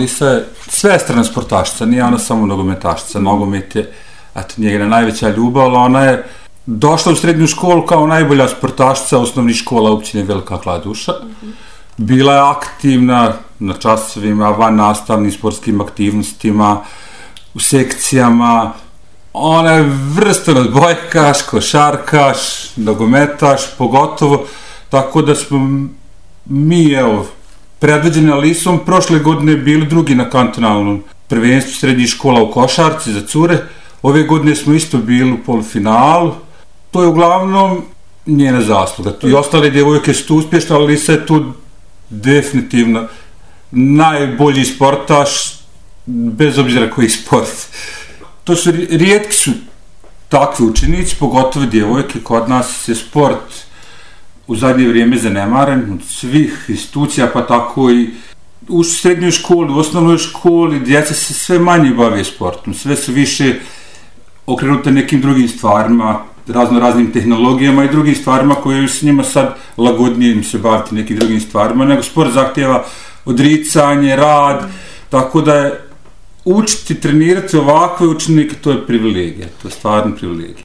Lisa je svestrana sportašica, nije ona samo nogometašica. Nogomet je, njegina najveća ljubav, ali ona je došla u srednju školu kao najbolja sportašica osnovnih škola općine Velika Kladuša. Bila je aktivna na časovima, van nastavnim sportskim aktivnostima, u sekcijama. Ona je vrstan odbojkaš, košarkaš, nogometaš, pogotovo, tako da smo mi, predvođeni Alisom, prošle godine bili drugi na kantonalnom prvenstvu srednjih škola u košarci za cure. Ove godine smo isto bili u polufinalu. To je uglavnom njena zasluga. I ostale djevojke su tu uspješne, ali Alisa je tu definitivno najbolji sportaš, bez obzira koji sport. To su rijetki su takvi učenici, pogotovo djevojke. Kod nas je sport u zadnje vrijeme zanemaren od svih institucija, pa tako i u srednjoj školi, u osnovnoj školi, djeca se sve manje bave sportom, sve su više okrenute nekim drugim stvarima, raznim tehnologijama i drugim stvarima koje s njima sad lagodnije im se baviti nekim drugim stvarima, nego sport zahtjeva odricanje, rad, tako da je učiti, trenirati ovakve učenike, to je privilegija, to je stvarno privilegija.